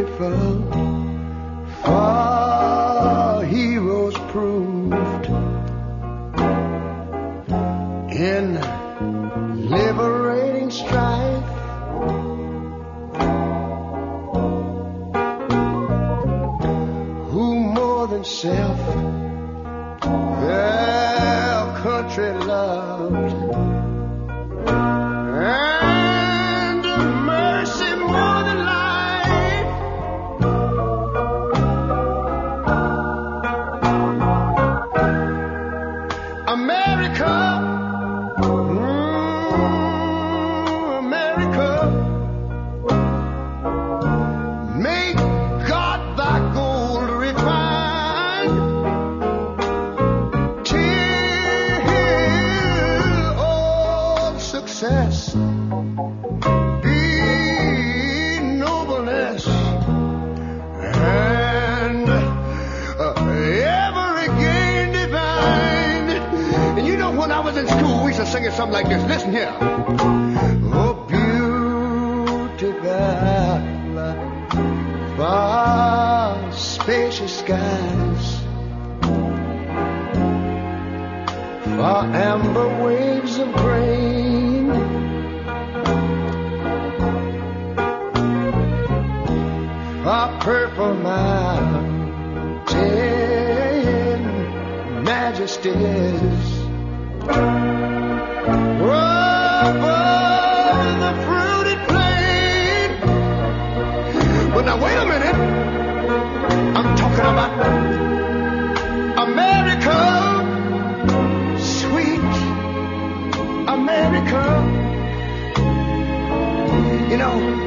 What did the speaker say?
beautiful for heroes proved in liberating strife. Who more than self their country loved, and mercy more than life. America, America, make God thy gold refined, till all success be nobleness, and every gain divine. And you know, when I was in school, we used to sing it something like this. Listen here. Oh, beautiful, far spacious skies, far amber waves of grain, far purple mountain majesties, over the fruited plain. But now wait a minute, I'm talking about America, sweet America. You know,